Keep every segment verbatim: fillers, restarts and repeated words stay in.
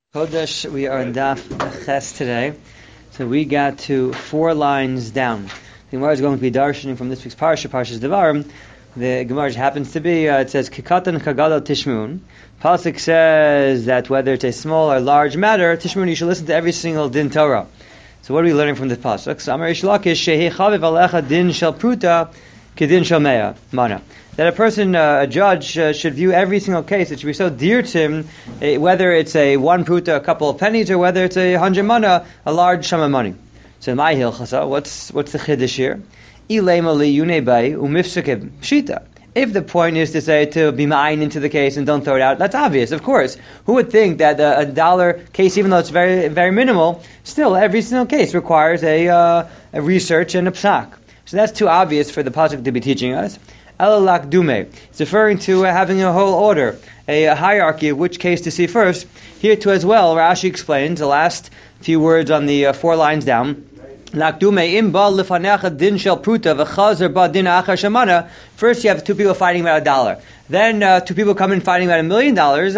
Kodesh, we are in Daf Ches today, so we got to four lines down. The Gemara is going to be darshaning from this week's parsha, Parshas Devarim. The Gemara happens to be, uh, it says, Kikatan Kagado Tishmun. Pasuk says that whether it's a small or large matter, Tishmun, you should listen to every single din Torah. So what are we learning from this pasuk? So Amar Reish Lakish, Shehi Chaviv Alecha Din Shel Pruta Kedin Shel Mea Mana. That a person, uh, a judge, uh, should view every single case. It should be so dear to him, uh, whether it's a one pruta, a couple of pennies, or whether it's a hundred mana, a large sum of money. So my hilchasa, what's what's the chiddush here? Ilema liyune bay umifsukib shita. If the point is to say to be mine into the case and don't throw it out, that's obvious, of course. Who would think that a, a dollar case, even though it's very very minimal, still every single case requires a, uh, a research and a psak. So that's too obvious for the pasuk to be teaching us. Elalak dume. It's referring to uh, having a whole order, a, a hierarchy of which case to see first. Here too as well, Rashi explains the last few words on the uh, four lines down. First you have two people fighting about a dollar. Then uh, two people come in fighting about a million dollars.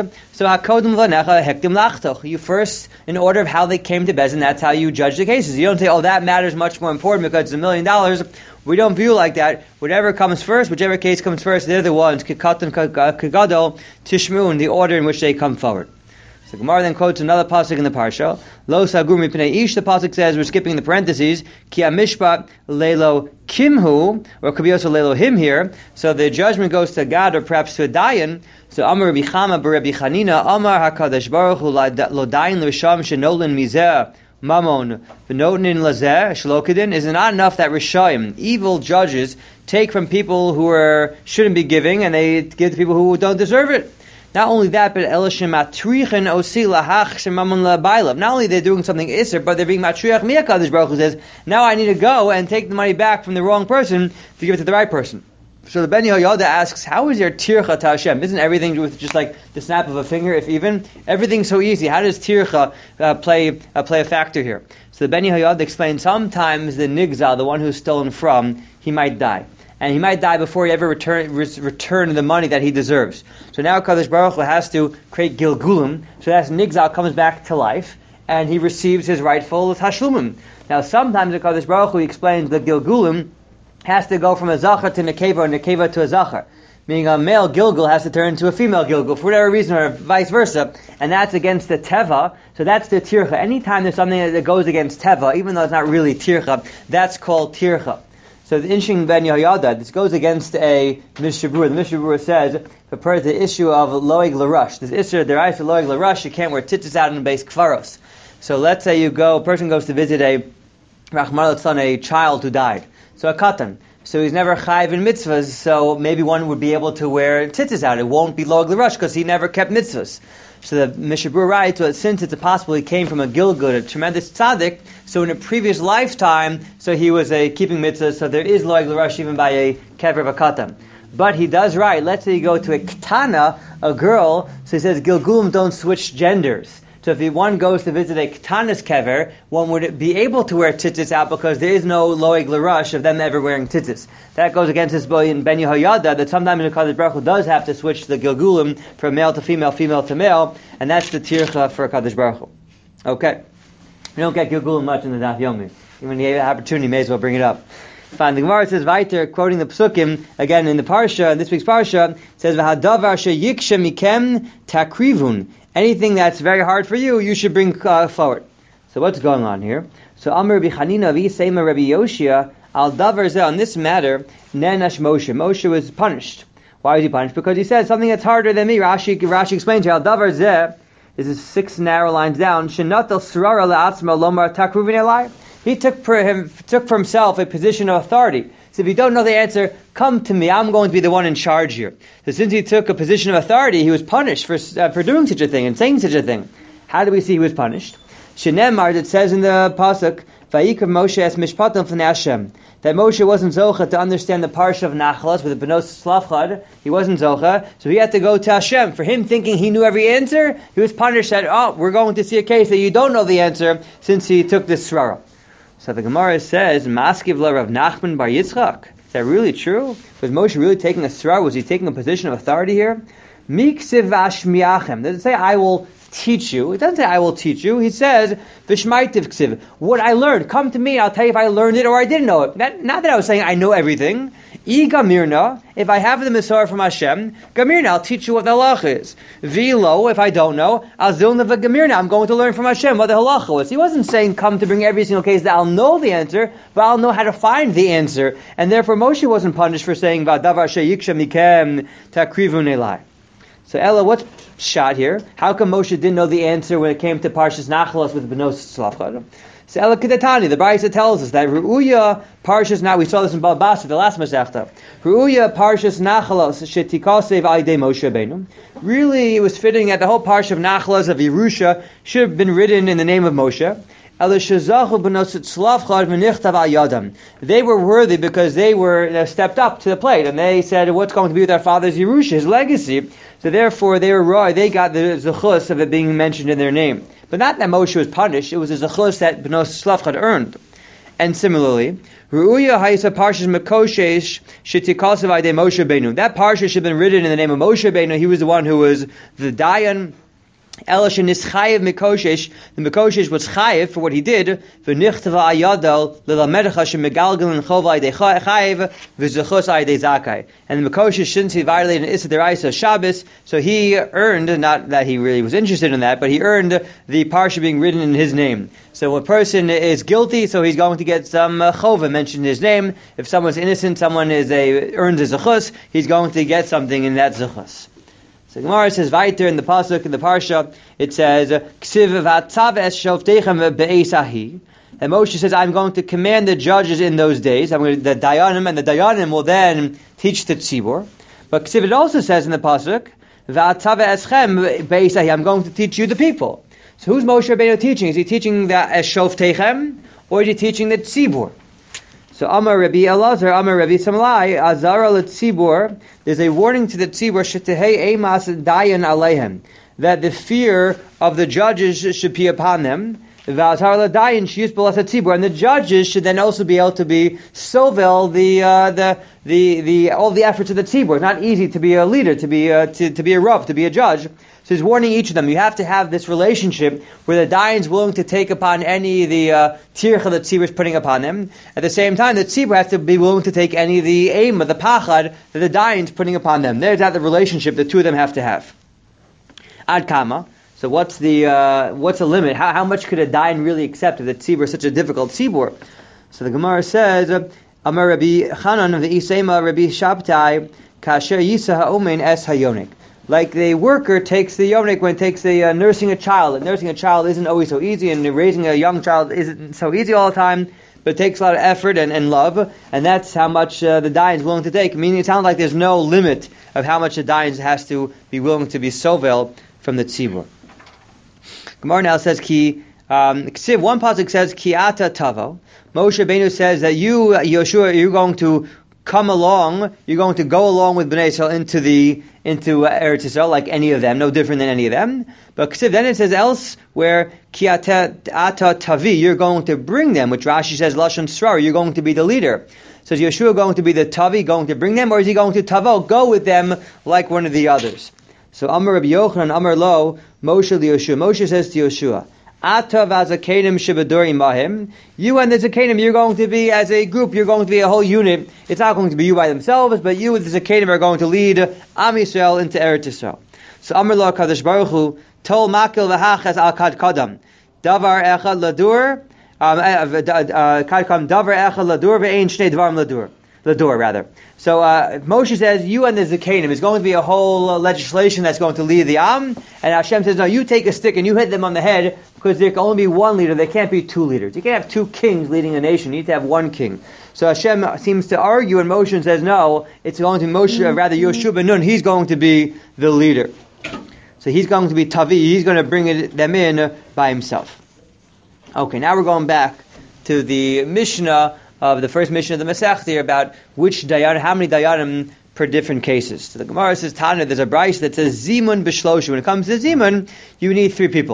So you first, in order of how they came to Bezin, that's how you judge the cases. You don't say, oh, that matters much more important because it's a million dollars. We don't view like that. Whatever comes first, whichever case comes first, they're the ones, Kikatan Kagadol, Tishmun, the order in which they come forward. So Gemara then quotes another pasuk in the parsha. Lo sagur mipnei ish. The pasuk says, we're skipping the parentheses. Ki amishpat leilo kimhu, or it could be also leilo him here. So the judgment goes to God, or perhaps to a dayan. So Amar Rabbi Chama b'Rabbi Chanina Amar Hakadosh Baruch Hu lo dayan l'risham shenolin mizeh mamon v'notin lazeh shlokidin. Is it not enough that Rishayim, evil judges, take from people who are shouldn't be giving, and they give to people who don't deserve it? Not only that, but Elishim matrichen osi lahach shemamon labaylav. Not only they're doing something iser, but they're being matriach miyakadosh Baruch Hu says, now I need to go and take the money back from the wrong person to give it to the right person. So the Ben Yehoyada asks, how is your tircha to Hashem? Isn't everything with just like the snap of a finger, if even? Everything's so easy. How does tircha uh, play uh, play a factor here? So the Ben Yehoyada explains, sometimes the nigzal, the one who's stolen from, he might die. And he might die before he ever return re- return the money that he deserves. So now Kadosh Baruch Hu has to create Gilgulim, so that Nigzal comes back to life, and he receives his rightful Tashlumim. Now sometimes the Kadosh Baruch Hu explains the Gilgulim has to go from a Zachar to Nekeva, or Nekeva to a Zachar. Meaning a male Gilgul has to turn into a female Gilgul, for whatever reason, or vice versa. And that's against the Teva, so that's the Tircha. Anytime there's something that goes against Teva, even though it's not really Tircha, that's called Tircha. So the interesting Ben Yehoyada, this goes against a Mishnah Berurah. The Mishnah Berurah says, for the issue of loig l'rush, this issue derives from loig l'rush, you can't wear tzitzis out in the base kfaros. So let's say you go, a person goes to visit a Rachmana litzlan, a child who died. So a katan. So he's never chayiv in mitzvahs, so maybe one would be able to wear tzitzis out. It won't be loig l'rush because he never kept mitzvahs. So the Mishnah Berurah writes, well, since it's possible he came from a Gilgul, a tremendous tzaddik, so in a previous lifetime, so he was a keeping mitzvah, so there is loig l'rush even by a kever v'katan. But he does write, let's say you go to a ketana, a girl, so he says Gilgulim don't switch genders. So if one goes to visit a ketanas kever, one would be able to wear tzitzis out because there is no loig l'rush of them ever wearing tzitzis. That goes against this boy in Ben Yehoyada, that sometimes the Kadosh Baruch Hu does have to switch the Gilgulim from male to female, female to male, and that's the tircha for Kadosh Baruch Hu. Okay. We don't get Gilgulim much in the Daf Yomi. Even when you have an opportunity, you may as well bring it up. Fine. The Gemara says, Vaiter, quoting the Psukim, again in the Parsha, this week's Parsha, says, V'hadavar sheyikshe mikem takrivun. Anything that's very hard for you, you should bring uh, forward. So what's going on here? So Amar Rabbi Chanina v'Seima Rabbi Yoshia al davar zeh, on this matter, nenash Moshe. Moshe was punished. Why was he punished? Because he said something that's harder than me. Rashi, Rashi explains here, al davar zeh, this is six narrow lines down, shenatal srara la'atzma lomar takruvin elai. He took for him took for himself a position of authority. So if you don't know the answer, come to me. I'm going to be the one in charge here. So since he took a position of authority, he was punished for uh, for doing such a thing and saying such a thing. How do we see he was punished? Shenemar, it says in the pasuk, Vayikra Moshe es mishpatam f'nei Hashem, that Moshe wasn't zocha to understand the parsha of Nachlas with the Benos Slavchad. He wasn't zocha, so he had to go to Hashem. For him thinking he knew every answer, he was punished that, oh, we're going to see a case that you don't know the answer since he took this srara. So the Gemara says, Maskiv la Rav Nachman bar Yitzchak. Is that really true? Was Moshe really taking a srara? Was he taking a position of authority here? Miksiv v'ashmiachem. Does it say I will teach you? It doesn't say I will teach you. He says v'shmaitiv ksiv. What I learned, come to me. I'll tell you if I learned it or I didn't know it. That, not that I was saying I know everything. I gamirna. If I have the Masorah from Hashem, gamirna. I'll teach you what the halacha is. V'lo. If I don't know, I'll zilna v'gamirna. I'm going to learn from Hashem what the halacha was. He wasn't saying come to bring every single case that I'll know the answer, but I'll know how to find the answer. And therefore Moshe wasn't punished for saying v'adavar sheyiksha mikem takrivun elai. So Ella, what's shot here? How come Moshe didn't know the answer when it came to Parshas Nachalos with Benos Tzlafchad? So Ella Kedatani, the Brisa tells us that Ru'uya Parshas Nachalos, we saw this in Balbasa, the last Masechta. Ru'uya Parshas Nachalos shetikasev alidei Moshe Rabbeinu. Really, it was fitting that the whole Parsha of Nachalos of Yerusha should have been written in the name of Moshe. They were worthy because they were they stepped up to the plate and they said, what's going to be with our father's Yerusha, his legacy? So therefore they were raw, they got the zechus of it being mentioned in their name. But not that Moshe was punished, it was a zechus that Benos Tzlafchad had earned. And similarly, Ru'uya Hayisa Parshas Mekoshesh Shetikasav Aidei Moshe Rabbeinu. That parsha should have been written in the name of Moshe Rabbeinu. He was the one who was the Dayan. Elisha Nischayev Mikoshesh, the Mikoshesh was chayev for what he did. V'nichtava ayadal l'lamedecha shemegalgal and chova aydei chayev v'zechus aydei zakai. And the Mikoshesh, since he violated an Issa Deraisa Shabbos, so he earned, not that he really was interested in that, but he earned the parsha being written in his name. So a person is guilty, so he's going to get some uh, chova mentioned in his name. If someone's innocent, someone is a earns a zechus, he's going to get something in that zechus. So Gemara says, Vaiter in the pasuk in the parsha, it says, Ksiv v'atzav es shovteichem be'esahi. And Moshe says, I'm going to command the judges in those days. I'm going to, the Dayanim, and the Dayanim will then teach the tzibur. But Ksiv it also says in the pasuk, v'atzav eschem be'esahi. I'm going to teach you the people. So who's Moshe Rabbeinu teaching? Is he teaching the es shovteichem, or is he teaching the tzibur? So Amar Rabbi Elazar, Amar Rabbi Samlai, Azara l'tzibur. There's a warning to the tzibur shetehei emas dayan aleihem, that the fear of the judges should be upon them. V'azara l'dayan sheyus b'las tzibur, and the judges should then also be able to be sovel the uh, the the the all the efforts of the tzibur. It's not easy to be a leader, to be uh, to to be a rav, to be a judge. So he's warning each of them. You have to have this relationship where the dayan is willing to take upon any of the uh, tircha that tzibur is putting upon them. At the same time, the tzibur has to be willing to take any of the aim of the pachad that the dayan is putting upon them. There's that the relationship the two of them have to have. Ad kama. So what's the uh, what's the limit? How how much could a dayan really accept if the tzibur is such a difficult tzibur? So the Gemara says, Amar Rabbi Chanan of the Isema Rabbi Shabtai kasher yisa ha'omen es hayonik. Like the worker takes the yonik when it takes the uh, nursing a child. And nursing a child isn't always so easy, and raising a young child isn't so easy all the time, but it takes a lot of effort and, and love, and that's how much uh, the dayan is willing to take. Meaning it sounds like there's no limit of how much the dayan has to be willing to be sovel from the tzibur. Gemara now says, Ki, um, one pasuk says, Ki ata tavo. Moshe Rabbeinu says that you, Yoshua, you're going to come along, you're going to go along with Bnei Yisrael into the into uh, Eretz Yisrael, like any of them, no different than any of them. But then it says elsewhere, Ki ata tavi, you're going to bring them, which Rashi says lashon srar, you're going to be the leader. So is Yeshua going to be the tavi, going to bring them, or is he going to tavo, go with them like one of the others? So Amar Rabbi Yochanan, Amar Lo, Moshe Yeshua. Moshe says to Yeshua, Atav azakanim shebedorim mahim. You and the zakanim, you're going to be as a group. You're going to be a whole unit. It's not going to be you by themselves, but you and the zakanim are going to lead Am Yisrael into Eretz Yisrael. So Amar Lo Kadosh Baruch Hu Tol Makil v'Hachas Al Kad Kadam Davar Echad Ladur Kad Kadam Davar Echad Ladur ve'Ein Shnei Dvarim Ladur Ladur rather. So uh, Moshe says, you and the Zakanim, is going to be a whole uh, legislation that's going to lead the Am, and Hashem says, no, you take a stick and you hit them on the head, because there can only be one leader, there can't be two leaders. You can't have two kings leading a nation, you need to have one king. So Hashem seems to argue, and Moshe says, no, it's going to be Moshe, mm-hmm. rather Yoshua ben Nun, he's going to be the leader. So he's going to be Tavi, he's going to bring it, them in by himself. Okay, now we're going back to the Mishnah, of the first mission of the Masech here about which dayan, how many dayanim per different cases. So the Gemara says, Tana, there's a brayso that says Zimun b'shlosha. When it comes to Zimun, you need three people.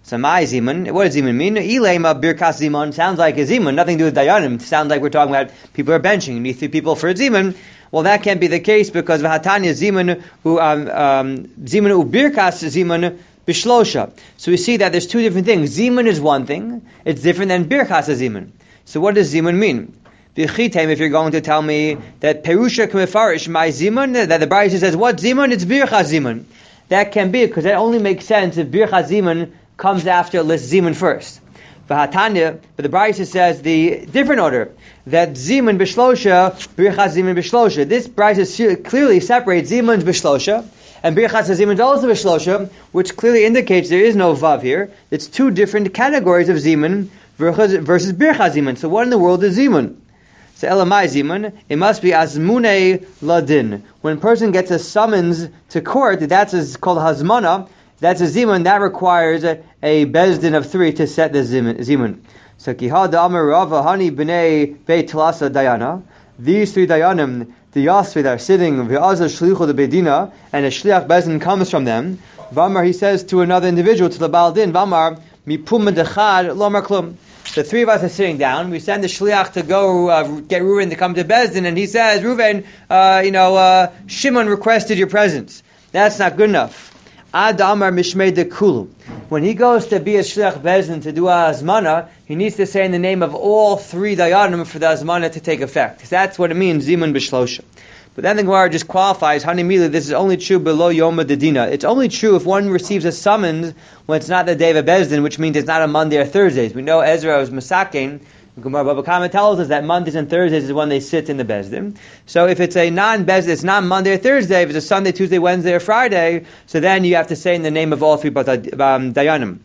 So my zimun, what does zimun mean? Ilema birkas zimun sounds like a zimun, nothing to do with dayanim. It sounds like we're talking about people are benching. You need three people for a zimun. Well, that can't be the case because v'hatanya zimun u um, um, zimun u birkas zimun bishlosha. So we see that there's two different things. Zimun is one thing; it's different than birkas zimun. So what does zimun mean? B'chitem, if you're going to tell me that perusha k'mefarish my zimun, that the Brisa says what zimun? It's birkas zimun. That can be because that only makes sense if birkas zimun comes after lists zimun first. V'hatanya, but the Brisa says the different order, that zimun b'shlosha, birchas zimun b'shlosha. This Brisa clearly separates zimun's b'shlosha, and birchas zimun's also b'shlosha, which clearly indicates there is no vav here. It's two different categories of zimun versus birchas zimun. So what in the world is zimun? So elamai zimun, it must be azmune ladin. When a person gets a summons to court, that's called hazmana. That's a zimun that requires a, a bezdin of three to set the zimun. So kihad amar rava hani b'nei beit tlasa dayana. These three dayanim, the yasri that are sitting v'azah shlichu the bedina, and a shliach bezdin comes from them. Vamar, he says to another individual, to the baldin, vamar mipum dechad lomar klum. The three of us are sitting down. We send the shliach to go uh, get Reuven to come to bezdin, and he says, Reuven, uh, you know, uh, Shimon requested your presence. That's not good enough. Ad Amar Mishmei de Kulu. When he goes to be a Shliach Bezdin to do a Azmana, he needs to say in the name of all three Dayanim for the Azmana to take effect. Because that's what it means, Zimun B'Shlosha. But then the Gemara just qualifies, Hani Mili, this is only true below Yoma Dedina. It's only true if one receives a summons when it's not the day of Bezdin, which means it's not a Monday or Thursdays. We know Ezra was Masakin. Gemara Baba Kama tells us that Mondays and Thursdays is when they sit in the Bezdin. So if it's a non-Bezdin, it's not Monday or Thursday, if it's a Sunday, Tuesday, Wednesday, or Friday, so then you have to say in the name of all three um, Dayanim.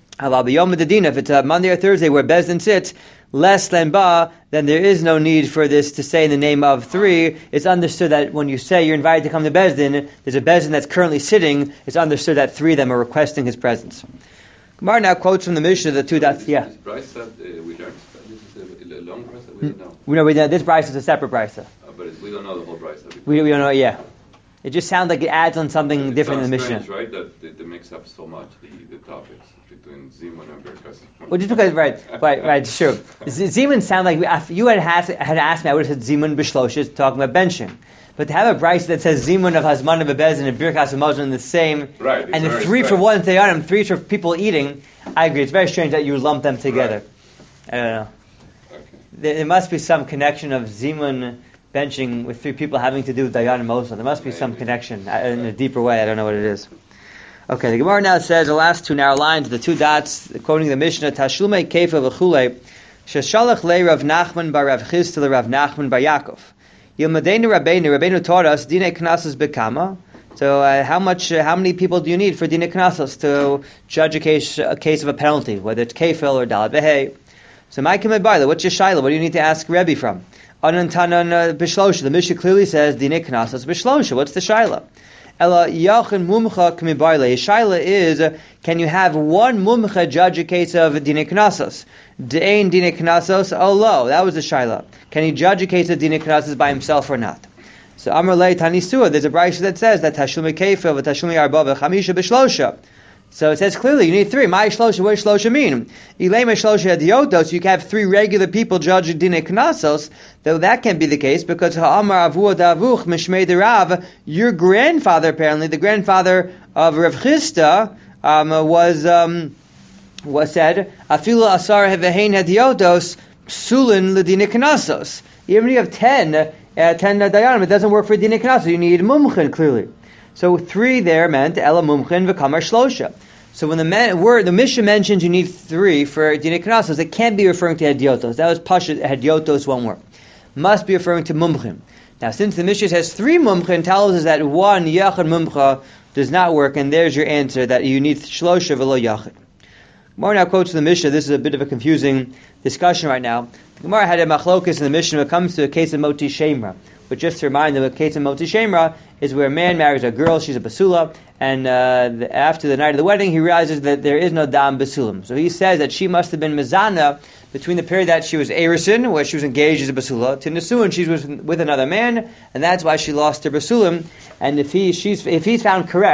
If it's a Monday or Thursday where Bezdin sits, less than Ba, then there is no need for this to say in the name of three. It's understood that when you say you're invited to come to Bezdin, there's a Bezdin that's currently sitting, it's understood that three of them are requesting his presence. Gemara now quotes from the Mishnah the two dots. Yeah. This price that uh, we learned, this is a, a long price that we don't know. We know we don't, this price is a separate price. Uh, but it's, we don't know the whole price. We, we don't know. Yeah. It just sounds like it adds on something it different in the Mishnah. Strange, right? That they, they mix up so much the, the topics between Zimun and Birkas. Well, just because right, right, right. Sure. Zimun sound like we, you had asked, had asked me. I would have said Zimun b'Shlosha, talking about benching. But to have a price that says Zimun of Hazman of Abez and Birkas of in the same, right, and the three for one Thayanim, three for people eating, I agree. It's very strange that you lump them together. Right. I don't know. Okay. There, there must be some connection of Zimun benching with three people having to do with Dayan and Moshe. There must be Maybe. some connection in a deeper way. I don't know what it is. Okay, the Gemara now says the last two narrow lines, the two dots, quoting the Mishnah, Tashlume Kefa v'chulei, Sheshalach le Rav Nachman bar Rav Chisda le Rav Nachman bar Yaakov. Yilmadeinu Rabbeinu, Rabbeinu taught us, Dine Knasos bekama. So uh, how much, uh, how many people do you need for Dine Knasos to judge a case, a case of a penalty, whether it's Kefil or Dalat Behei? So my Baila, what's your Shaila? What do you need to ask Rebbe from? Anantanan Bishlosha. The Mishnah clearly says Dine Knasos Bishlosha. What's the Shaila? Ela Yachin Mumcha Kmibaila. Shaila is, uh, can you have one Mumcha judge a case of Dine Knasos? De'ain Dine Knasos, oh lo, that was the Shaila. Can he judge a case of Dine Knasos by himself or not? So Amar Lei Tanisua, there's a brayso that says that Tashlume Kefil v'Tashlume Arba v'Chamisha b'Shlosha. So it says clearly you need three. My Shlosha, what does Shlosha mean? Ilema Shlosha Hadiotos, you can have three regular people judge Dine Knasos, though that can't be the case because Ha'amar Avu Davuch Mishmei Derav, your grandfather apparently, the grandfather of Rav Chisda, um, was um, was said Afilu Asar Hevehein Hadiotos Psulin L'Dine Knasos. Even if you have ten, uh, ten dayanim, it doesn't work for Dine Knasos. You need Mumchin clearly. So three there meant Ela Mumchin v'Kamar Shlosha. So when the man, word, the Mishnah mentions you need three for Dine Knasos, it can't be referring to Hadiotos. That was Pashat, Hadiotos won't work. Must be referring to Mumchin. Now since the Mishnah has three Mumchin, tells us that one Yachid Mumcha does not work, and there's your answer, that you need Shlosha v'lo Yachid. Gemara now quotes the Mishnah. This is a bit of a confusing discussion right now. The Gemara had a machlokus in the Mishnah when it comes to a case of Moti Shemra. But just to remind them, a case of Moti Shemra is where a man marries a girl, she's a basula, and uh, the, after the night of the wedding, he realizes that there is no dam basulim. So he says that she must have been mizana between the period that she was erison, where she was engaged as a basula, to nisuin, she was with another man, and that's why she lost her basulim. And if he, she's, if he's found correct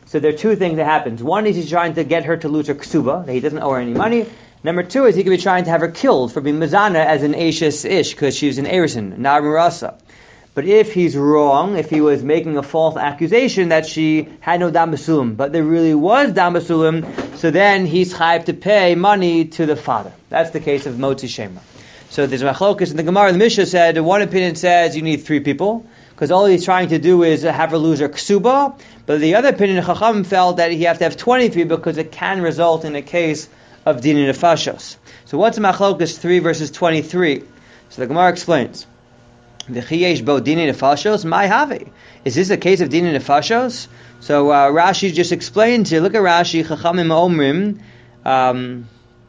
So there are two things that happens. One is he's trying to get her to lose her ksuba, that he doesn't owe her any money. Number two is he could be trying to have her killed for being mazana as an Ashes ish, because she was an Erison, nar mirasa. But if he's wrong, if he was making a false accusation that she had no dam basulim, but there really was dam basulim, so then he's chayav to pay money to the father. That's the case of motzi shemra. So there's machlokas in the Gemara. The Mishnah said, one opinion says you need three people, because all he's trying to do is have her lose her ksuba. But the other opinion, Chacham felt that he have to have twenty-three because it can result in a case of dinin nefashos. So what's machlokas three verses twenty-three? So the Gemara explains. V'chiyesh bo dinin nefashos, my have. Is this a case of dinin nefashos? So uh, Rashi just explained here. Look at Rashi. Chachamim omrim. Um,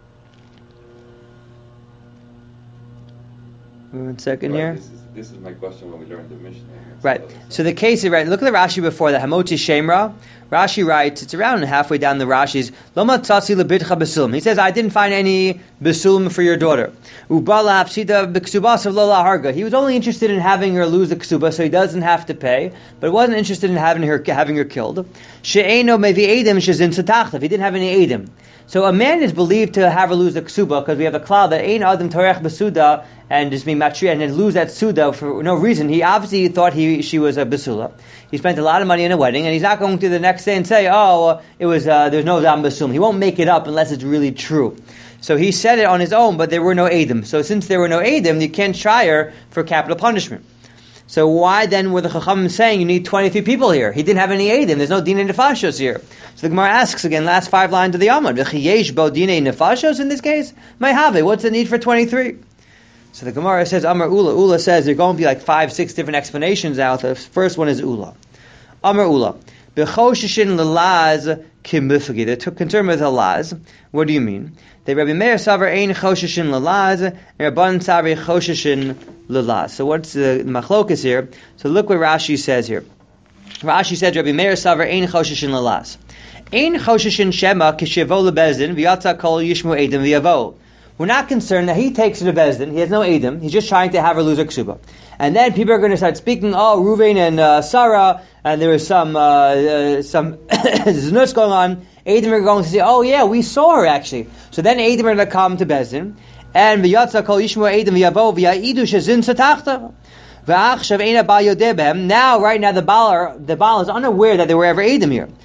one second right, here. This is, this is my question when we learned the Mishnah. Right. So the case is right. Look at the Rashi before that. Hamotzi Shemra. Rashi writes, it's around halfway down the Rashi's. Loma tzatzi lebidcha besulm. He says, I didn't find any besulm for your daughter. Ubala hafsida b'ksubas of lola harga. He was only interested in having her lose the ksuba, so he doesn't have to pay. But wasn't interested in having her having her killed. She'eno mevi edim shezin satachtav. He didn't have any edim. So a man is believed to have her lose the ksuba because we have a cloud that ein adam torech besuda and just being matri and then lose that suda for no reason. He obviously thought he she was a basula. He spent a lot of money in a wedding, and he's not going to the next day and say, "Oh, it was uh, there's no dam basum." He won't make it up unless it's really true. So he said it on his own, but there were no edim. So since there were no edim, you can't try her for capital punishment. So why then were the Chachamim saying you need twenty-three people here? He didn't have any edim. There's no dinei nefashos here. So the Gemara asks again, last five lines of the Amud, v'chiyesh bo dinei nefashos in this case? May have it. What's the need for twenty-three? So the Gemara says, Amar Ula. Ula says there are going to be like five, six different explanations out. The first one is Ula. Amar Ula. B'choshishin l'laz kimufagi. They're concerned with a laz. What do you mean? The Rabbi Meir Savar ein choshishin l'laz, and Rabban Savar choshishin l'laz. So what's the machlokas here? So look what Rashi says here. Rashi said Rabbi Meir Savar ein choshishin l'laz. Ein choshishin shema kishevo lebezdin v'yatza kol yishmu edim v'yavo. We're not concerned that he takes her to Bezdin. He has no Edim. He's just trying to have her lose her ksuba. And then people are going to start speaking, oh, Ruvain and uh, Sarah, and there was some uh, uh, some znus going on. Edim are going to say, oh yeah, we saw her actually. So then Edim are going to come to Bezdin. And v'yatza kol yishmu Edim v'yavo v'ya'idu shezin satachta. V'achshav eina bal yodeh behem. Now, right now, the Baal, the Baal is unaware that there were ever Edim here.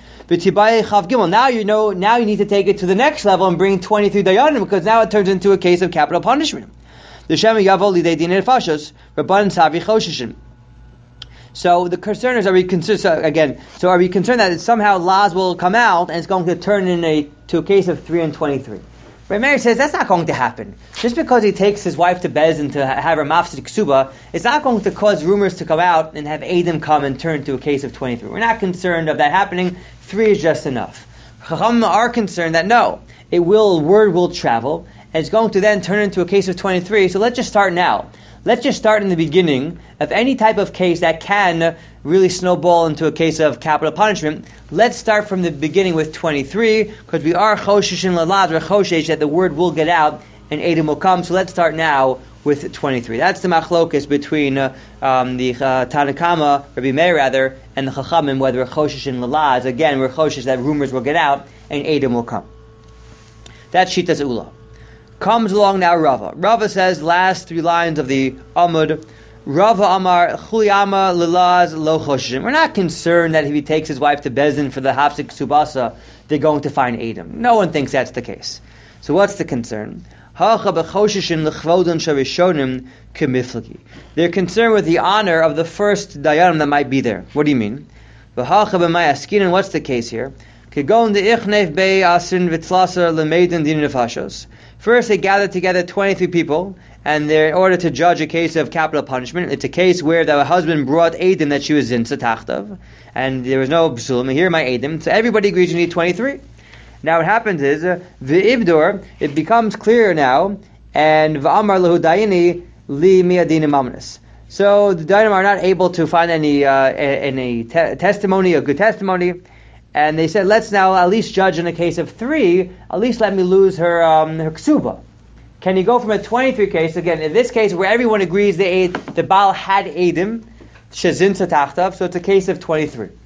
Now you know. Now you need to take it to the next level and bring twenty-three dayanim, because now it turns into a case of capital punishment. The Shem Yavo Lidei Dinei Nefashos Rabban Savi Choshishin. So the concern is: are we concerned so again? So are we concerned that somehow laws will come out and it's going to turn in a to a case of three and twenty-three? But Mary says that's not going to happen. Just because he takes his wife to Bezdin to have her mafsid ksuba, it's not going to cause rumors to come out and have Adam come and turn to a case of twenty-three. We're not concerned of that happening. Three is just enough. Chacham are concerned that no, it will word will travel and it's going to then turn into a case of twenty-three. So let's just start now. Let's just start in the beginning of any type of case that can really snowball into a case of capital punishment. Let's start from the beginning with twenty-three, because we are choshesh and lalad, or choshesh, that the word will get out and Edom will come. So let's start now with twenty-three. That's the machlokas between uh, um, the uh, Tanakama, Rabbi Meir rather, and the Chachamim, whether we're choshesh and lalad. Again, we're choshesh that rumors will get out and Edom will come. That's Shitas Ula. Comes along now Rava. Rava says, last three lines of the Amud, Rava Amar Chuliyama Lilaz Lo Choshim. We're not concerned that if he takes his wife to Bezdin for the Hafsik Subasa, they're going to find Edom. No one thinks that's the case. So what's the concern? They're concerned with the honor of the first Dayanim that might be there. What do you mean? What's the case here? First, they gathered together twenty-three people, and they're in order to judge a case of capital punishment. It's a case where the husband brought Eidim that she was in Satachtav, and there was no B'sulim. Here my Eidim. So everybody agrees you need twenty-three. Now what happens is, uh, V'ibdor, it becomes clear now, and V'amar lehu dayini li mi'adinim amnes. So the Dayanim are not able to find any uh, any te- testimony, a good testimony. And they said, let's now at least judge in a case of three, at least let me lose her um, her ksuba. Can you go from a twenty-three case, again, in this case where everyone agrees the, the Baal had Eidim, Shezin Satachtav, so it's a case of twenty-three.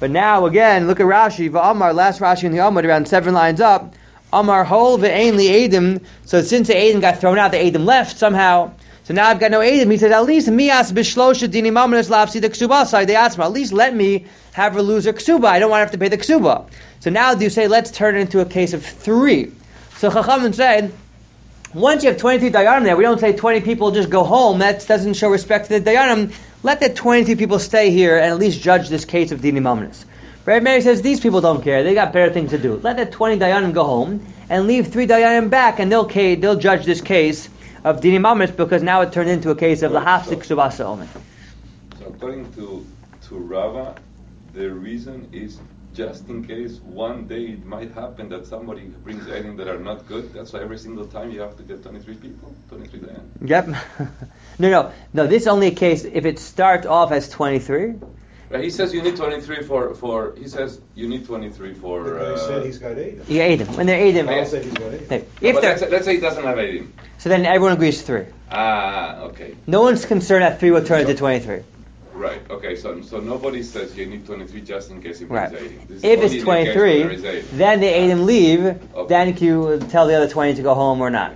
But now again, look at Rashi. V'amar, last Rashi in the Amud, around seven lines up. Amar hol ve'ein li edim. So since the edim got thrown out, the edim left somehow. So now I've got no edim. He says, at least mias b'shlosha dini mamanis lafsi the ksuba side the atzma. At least let me have her lose her ksuba. I don't want to have to pay the ksuba. So now do you say, let's turn it into a case of three? So Chachamim said, once you have twenty-three dayanim there, we don't say twenty people just go home. That doesn't show respect to the dayanim. Let the twenty-three people stay here and at least judge this case of dini mamanis. Rabbi Meir says these people don't care. They got better things to do. Let the twenty dayanim go home and leave three dayanim back, and they'll they'll judge this case of dini mamanis because now it turned into a case of lahafsik subasa omen. So according to to Rava, the reason is just in case one day it might happen that somebody brings items that are not good. That's why every single time you have to get twenty-three people, twenty-three dayanim. Yep. no, no, no. This is only a case if it starts off as twenty-three. Right, he says you need twenty-three for, for he says you need twenty-three for. Uh, he said he's got eight. Yeah, eight. When they're eight, Paul said he's got eight. If no, but let's, let's say he doesn't have eight. So then everyone agrees three. Ah, okay. No one's concerned that three will turn into twenty-three. Right. Okay. So so nobody says you need twenty-three just in case he brings right. eight. This if it's twenty-three, then the eight and leave. Okay. Then you tell the other twenty to go home or not.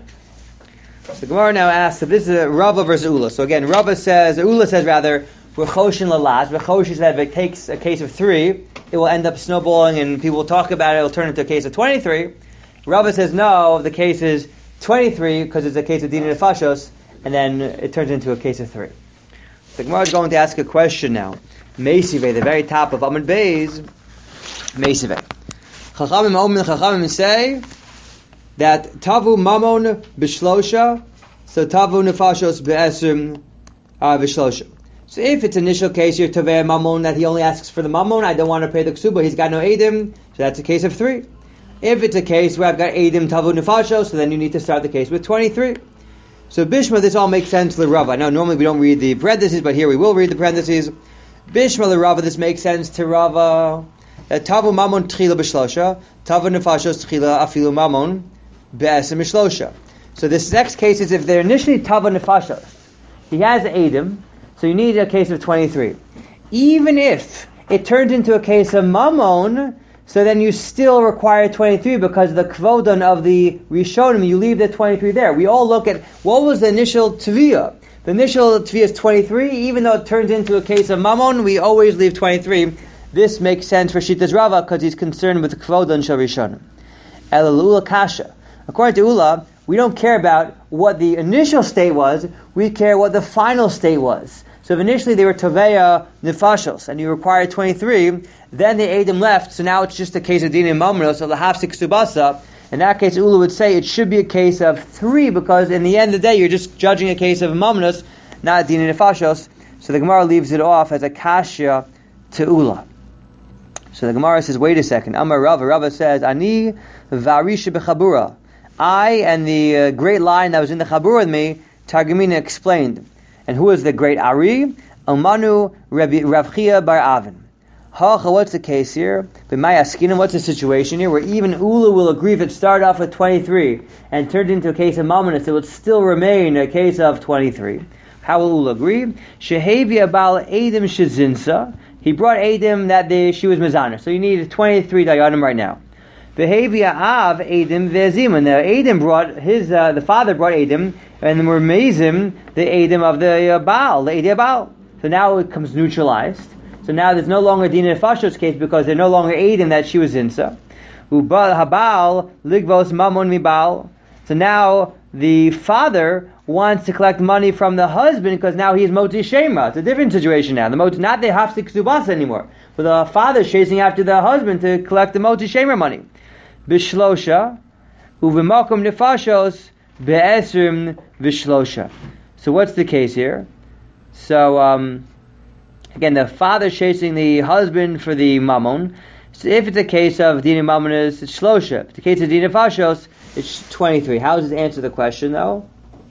So Gemara now asks, so this is a Rava versus Ula. So again, Rava says, Ula says rather, Rechoshin lalaz. Rechoshin says if it takes a case of three, it will end up snowballing and people will talk about it, it will turn into a case of twenty-three. Rava says no, the case is twenty-three because it's a case of Dina Nefashos, and then it turns into a case of three. The Gemara is going to ask a question now. Meisive, the very top of Amud Beis, Meisive. Chachamim Omen, Chachamim say that Tavu Mamon Bishlosha, so Tavu Nefashos Be'esrim uh, Bishlosha. So if it's initial case, you're Tavei Mamon, that he only asks for the Mamon, I don't want to pay the Ksuba, he's got no Edim, so that's a case of three. If it's a case where I've got Edim Tavu Nefashos, so then you need to start the case with twenty-three. So Bishma, this all makes sense to the Rava. Now normally we don't read the parentheses, but here we will read the parentheses. Bishma the Rava, this makes sense to Rava. That Tavu Mamon Tchila Bishlosha, Tavu Nefashos Tchila Afilu Mamon Be'esim Bishlosha. So this next case is if they're initially Tavu Nefashos, he has Edim, so you need a case of twenty-three. Even if it turns into a case of Mamon, so then you still require twenty-three because the kvodon of the Rishonim, you leave the twenty-three there. We all look at what was the initial tviyah. The initial tviyah is twenty-three, even though it turns into a case of Mamon, we always leave twenty-three. This makes sense for Shitas Rava because he's concerned with the kvodon shel Rishonim. El Ula Kasha. According to Ula, we don't care about what the initial state was, we care what the final state was. So if initially they were Taveya Nefashos, and you required twenty-three, then the Edim left, so now it's just a case of Dina Mamros, or Lahafsik Subasa. In that case, Ula would say it should be a case of three, because in the end of the day, you're just judging a case of Mamros, not Dina Nefashos. So the Gemara leaves it off as a Kashya to Ula. So the Gemara says, wait a second. Amar Rava, Rava says, Ani Varisha Bechabura. I and the uh, great lion that was in the Chabura with me, Targumina explained. And who was the great Ari? Almanu Rav Chia bar Avin. Hacha, what's the case here? B'may askinim, what's the situation here? Where even Ula will agree if it started off with twenty-three and turned into a case of Mamonis, it would still remain a case of twenty-three. How will Ula agree? Shehevi abal Edim Shezinsa. He brought Edim that they, she was Mizana. So you need twenty-three dayanim right now. Behavia av Edim ve'ezim. And the Edim brought his, uh, the father brought Edim, and we're Mezim, the Edim of the uh, Baal, the Edim Baal. So now it comes neutralized. So now there's no longer Dina Nefashos case because they're no longer Edim that she was Zinsa. Ubal habal ligvos mamon mibal. So now the father wants to collect money from the husband because now he's Moti Shema. It's a different situation now. The Moti, not the Hafsik Subasa anymore. But the father's chasing after the husband to collect the Moti Shema money. Bishlosha, uvimakum nefashos, be'esrim vishlosha. So what's the case here? So, um, again, the father chasing the husband for the mammon. So if it's a case of dina mammonis, it's shlosha. If it's a case of dina fashos, it's twenty-three. How does it answer the question, though?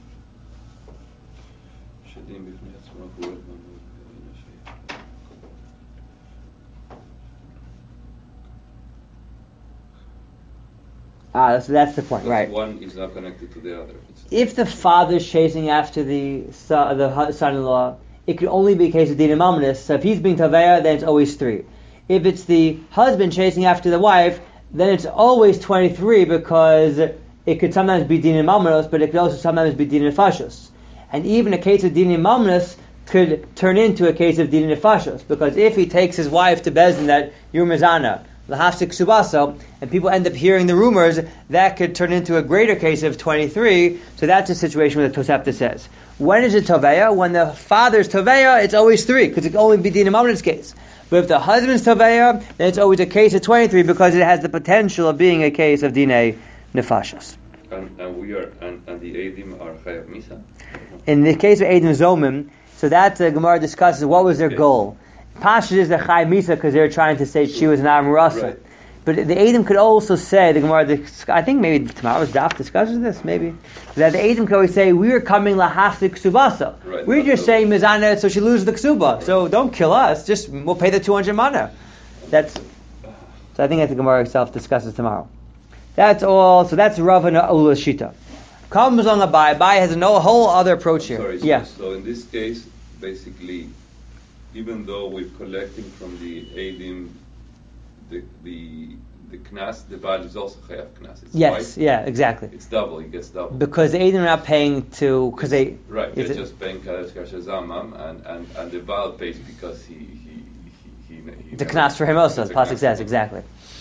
Ah, so that's the point, because right? One is not connected to the other. It's if the father's chasing after the son, the son-in-law, it could only be a case of Dina Mammonis. So if he's being Taveya, then it's always three. If it's the husband chasing after the wife, then it's always twenty-three because it could sometimes be din mamros, but it could also sometimes be din nefashos. And even a case of din mamros could turn into a case of din nefashos, because if he takes his wife to Bezdin that you're mizana, lahafsik subaso, and people end up hearing the rumors, that could turn into a greater case of twenty-three. So that's a situation where the Tosefta says. When is it toveya? When the father's toveya, it's always three, because it can only be din mamros case. But if the husband's toveya, then it's always a case of twenty-three because it has the potential of being a case of dinei nefashos. And, and we are and, and the Eidim are chayav misa. In the case of Eidim Zomim, so that uh, Gemara discusses what was their okay. goal. Pashas is the chayav misa because they were trying to say she was an Amrasa. Right. But the Eidim could also say, the Gemara, I think maybe tomorrow's daf discusses this, maybe, that the Eidim could always say, we are coming lahasik ksubasa. Right, We're just saying mizana so she loses the ksuba. Right. So don't kill us, just we'll pay the two hundred mana. That's, so I think that the Gemara itself discusses tomorrow. That's all, so that's Rav and Ula Shita. Comes on Abai. Abai has no whole other approach here. Sorry, so, yeah. so in this case, basically, even though we're collecting from the Eidim, the the the knas, the Baal is also chayav knas. It's yes, twice. yeah, exactly. It's double. He gets double because the Eidim are not paying to because they right. They're it, just paying kadosh kashazamam, and, and and the Baal pays because he he he. he, he the knas for him also. As the pasuk says exactly.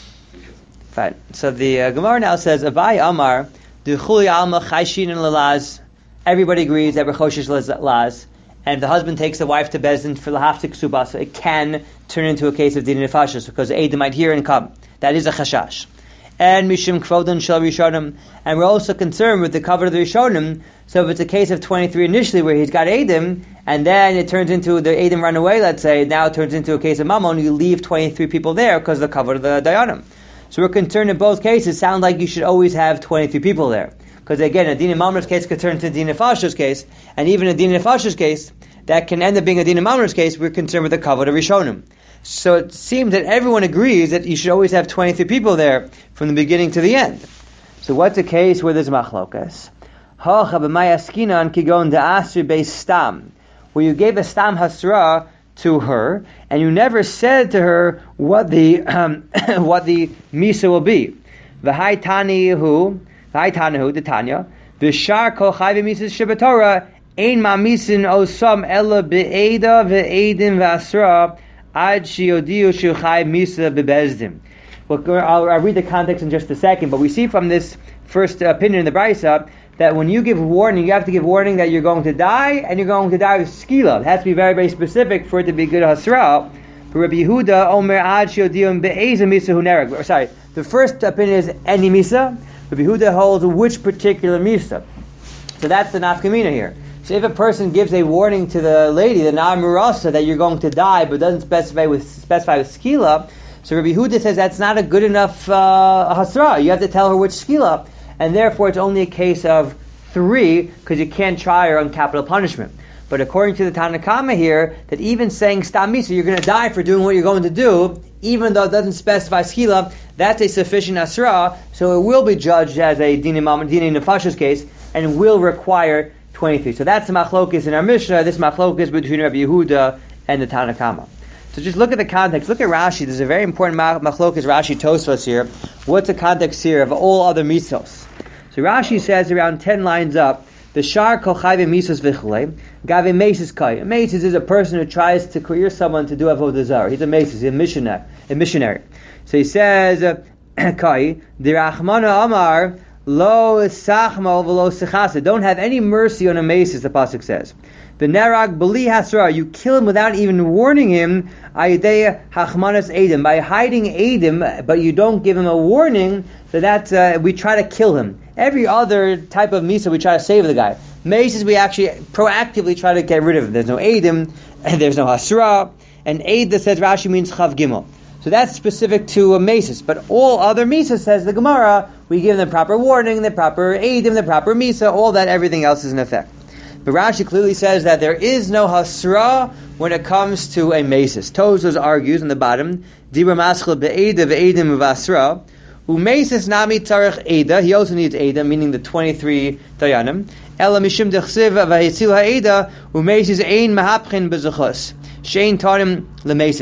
Fine. So the uh, Gemara now says Abai Amar duchuli alma chayshin and lalaz. Everybody agrees that we're choshish laz. And if the husband takes the wife to Bezdin for lahaftik subasa, it can turn into a case of din nefashos because the Eidim might hear and come. That is a chashash. And mishum kvodan shel rishonim. And we're also concerned with the cover of the rishonim. So if it's a case of twenty-three initially where he's got Eidim, and then it turns into the Eidim run away, let's say, now it turns into a case of mammon, you leave twenty-three people there because of the cover of the dayanim. So we're concerned in both cases. Sound like you should always have twenty-three people there. Because again, a din mamras case could turn into a din nefashos case, and even a din nefashos case that can end up being a din mamras case. We're concerned with the kavod of rishonim. So it seems that everyone agrees that you should always have twenty-three people there from the beginning to the end. So what's a case where there's machlokas? Where you gave a stam hasra to her, and you never said to her what the um, what the misa will be. V'hai tanihu. V'haitanahu, the Tanya, v'shar kol chayv misas shebetorah, ein mamisin osam ela be'eda ve'edim v'asra ad shiodiu shu chayv misa be'bezdim. Well, I'll, I'll read the context in just a second, but we see from this first opinion in the Brisa that when you give warning, you have to give warning that you're going to die, and you're going to die with skila. It has to be very, very specific for it to be good hasra. For Rabbi Yehuda, omer ad shiodiu be'eza misa hu nereg. Sorry, the first opinion is any misa. Rabbi Yehuda holds which particular misa. So that's the nafkamina here. So if a person gives a warning to the lady, the na'amurasa, that you're going to die, but doesn't specify with specify with skila, so Rabbi Yehuda says that's not a good enough uh, hasra. You have to tell her which skila, and therefore it's only a case of three because you can't try her on capital punishment. But according to the Tanakama here, that even saying stam misa, you're going to die for doing what you're going to do, even though it doesn't specify skila, that's a sufficient asra, so it will be judged as a dini nefashos case, and will require twenty-three. So that's the machlokis in our Mishnah, this machlokis between Rabbi Yehuda and the Tanakama. So just look at the context, look at Rashi, there's a very important machlokis, Rashi Tosfos here. What's the context here of all other misos? So Rashi says around ten lines up, the shar kol chayve misos v'chlei, gave mesis kai. A mesis is a person who tries to career someone to do avodah zarah. He's a mesis, he's a missionary. A missionary. So he says, kai, dirachmana amar, lo sachmal v'lo sechase. Don't have any mercy on a mesis, the pasuk says. V'nerag b'li hasra, you kill him without even warning him, ayidei hachmanas edim, by hiding edim, but you don't give him a warning, so that uh, we try to kill him. Every other type of misa, we try to save the guy. Mesis, we actually proactively try to get rid of him. There's no edim, and there's no hasra, and eid that says Rashi means chav gimel. So that's specific to a mesis. But all other misas, says the Gemara, we give them proper warning, the proper eidim, the proper misa, all that, everything else is in effect. But Rashi clearly says that there is no hasra when it comes to a mesis. Tozos argues on the bottom, dibra maschel be'eda ve'edim v'asra, u'mesis nami tzarech eda, he also needs eda, meaning the twenty-three dayanim, ela mishim dechsiv v'hitzil ha'eda, u'mesis ein mahapchin bezachos, shein tarim lemesis.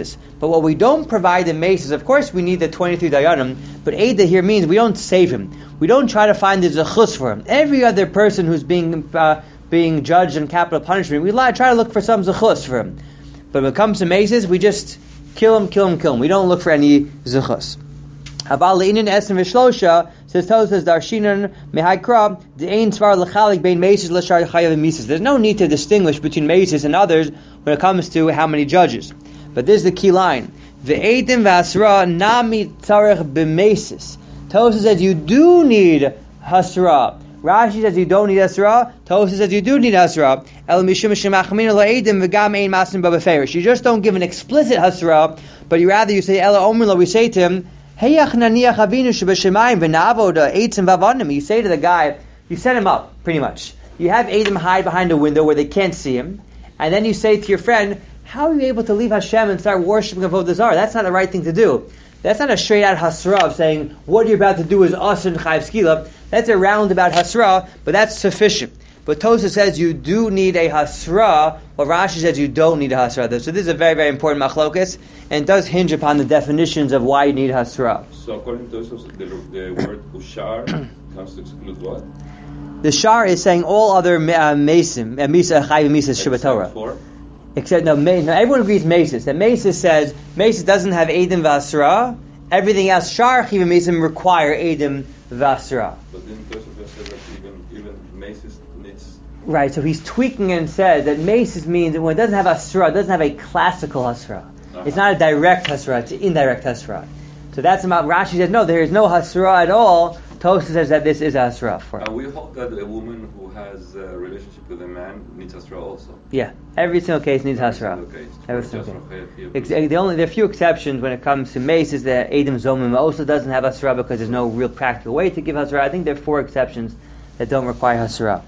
But what we don't provide in mace is, of course, we need the twenty-three dayanim, but Eida here means we don't save him. We don't try to find the zechus for him. Every other person who's being uh, being judged in capital punishment, we lie, try to look for some zechus for him. But when it comes to maces, we just kill him, kill him, kill him. We don't look for any zechus. Habal le'inin esem v'shlosha, says Tosas darshinan mehaykra de'ein svar l'chalik bein maces l'shar chayav mises. There's no need to distinguish between maces and others when it comes to how many judges. But this is the key line. Ve'edim v'asra nami tzarech b'mesis. Tosas says you do need hasra. Rashi says you don't need hasra. Tosas says you do need hasra. El mishum shemachmin la'edim v'gam ein masim b'beferish. You just don't give an explicit hasra, but you rather you say ela omrila. We say to him, Heyach naniach avinu shebeshemayim v'navoda eitzim v'avanim. You say to the guy, you set him up pretty much. You have Adam hide behind a window where they can't see him, and then you say to your friend, how are you able to leave Hashem and start worshiping Avodah Zarah? That's not the right thing to do. That's not a straight out hasra of saying what you're about to do is us and chayiv skila. That's a roundabout hasra, but that's sufficient. But Tosha says you do need a hasra, while Rashi says you don't need a hasra. So this is a very, very important machlokas, and it does hinge upon the definitions of why you need hasra. So according to Tosha, the, the word ushar comes to exclude what? The shar is saying all other uh, mesim, uh, misa chayiv misa shibatorah. Except no, no, everyone agrees Mesis. That Mesis says Mesis doesn't have Edim Vasra. Everything else, Shar Chiv Mesim require Edim Vasra. But then Tosafot says that even even Mesis needs. Right. So he's tweaking and says that Mesis means that when it doesn't have Asra, it doesn't have a classical Hasra. Uh-huh. It's not a direct Hasra. It's an indirect Hasra. So that's about Rashi says no, there is no Hasra at all. Tosha says that this is Hasra for him. Uh, we hold that a woman who has a relationship with a man needs Hasra also. Yeah, every single case needs Hasra. Every single case. The only there are a few exceptions when it comes to mace is that Adam Zomim also doesn't have Hasra because there's no real practical way to give Hasra. I think there are four exceptions that don't require Hasra.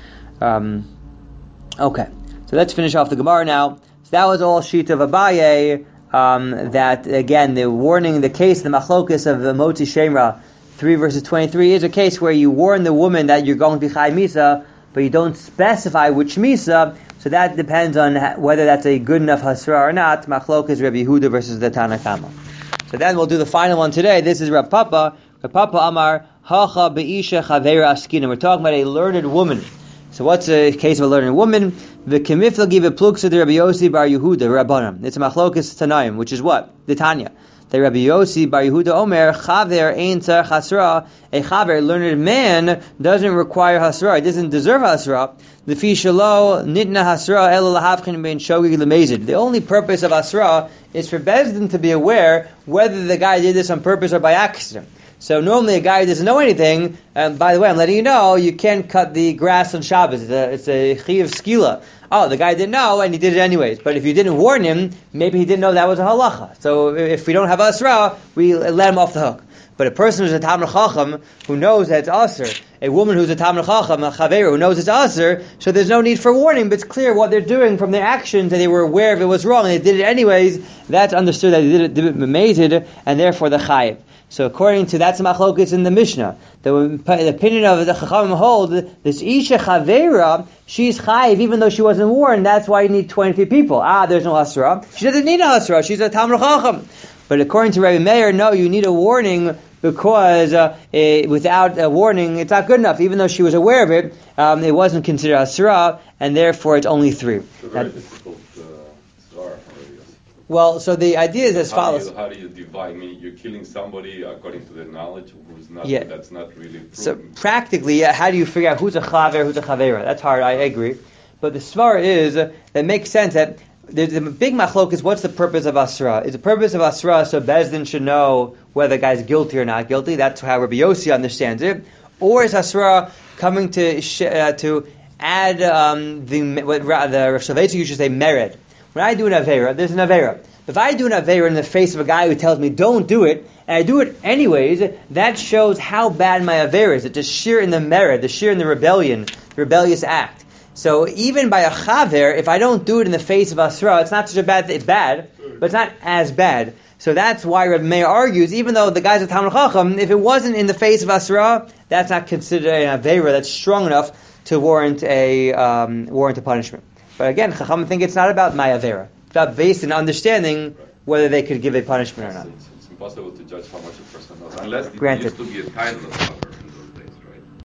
Um, okay, so let's finish off the Gemara now. So that was all Shita of Abaye. Um, that again, the warning, the case, the machlokas of the Motzi Shemra. three verses twenty-three is a case where you warn the woman that you're going to be Chai Misa, but you don't specify which Misa, so that depends on ha- whether that's a good enough Hasra or not. Machlokas Rabbi Yehuda versus the Tanna Kama. So then we'll do the final one today. This is Rav Papa. Rav Papa Amar, Hacha Be'isha Chavera Askina. We're talking about a learned woman. So what's a case of a learned woman? V'kemifla give a pluksa to Rabbi Yossi bar Yehuda, Rabbanim. It's a Machlokas Tanaim, which is what? The Tanya. The Rabbi Yossi bar Yehuda Omer, Chaver ein tzarech hasra. A chaver, learned man, doesn't require hasra. He doesn't deserve hasra. The fi shelo nitna hasra ela lahavchin ben shogig lemezid. The only purpose of hasra is for Bezdin to be aware whether the guy did this on purpose or by accident. So normally a guy who doesn't know anything, and by the way, I'm letting you know, you can't cut the grass on Shabbos. It's a, it's a chiyav skila. Oh, the guy didn't know, and he did it anyways. But if you didn't warn him, maybe he didn't know that was a halacha. So if we don't have asra, we let him off the hook. But a person who's a Talmid Chacham, who knows that it's aser, a woman who's a Talmid Chacham, a Chaveru, who knows it's aser, so there's no need for warning, but it's clear what they're doing from their actions, that they were aware if it was wrong, and they did it anyways, that's understood that they did it, did it b'mezid, and therefore the chayiv. So according to that's machlokas in the Mishnah, the, the opinion of the Chachamim hold this Isha Chavera, she's chayiv even though she wasn't warned. That's why you need twenty-three people. Ah, there's no hasra. She doesn't need a hasra. She's a Talmid Chacham. But according to Rabbi Meir, no, you need a warning because uh, it, without a warning, it's not good enough. Even though she was aware of it, um, it wasn't considered hasra, and therefore it's only three. It's a very difficult uh, svar. Well, so the idea is as how follows. Do you, how do you divide? I mean, you're killing somebody according to the knowledge who's not, yeah. that's not really proven. So practically, yeah, how do you figure out who's a chaver, who's a chavera? That's hard, I agree. But the svar is, uh, that makes sense that there's a big machlok is what's the purpose of asra? Is the purpose of asra so Bezdin should know whether the guy's guilty or not guilty? That's how Rabbi Yossi understands it. Or is asra coming to sh- uh, to add um, the what the Rav Shalveitzah used to say mered? When I do an avera, there's an avera. If I do an avera in the face of a guy who tells me don't do it, and I do it anyways, that shows how bad my avera is. It's just sheer in the mered, the sheer in the rebellion, the rebellious act. So even by a chaver, if I don't do it in the face of asra, it's not such a bad thing. It's bad, but it's not as bad. So that's why Rabbi Meir argues, even though the guy's a Talmid Chacham, if it wasn't in the face of asra, that's not considered an avera that's strong enough to warrant a um, warrant a punishment. But again, Chacham think it's not about my avera. It's about based on understanding whether they could give a punishment or not. It's, it's impossible to judge how much a person knows, unless it Granted. used to be a title of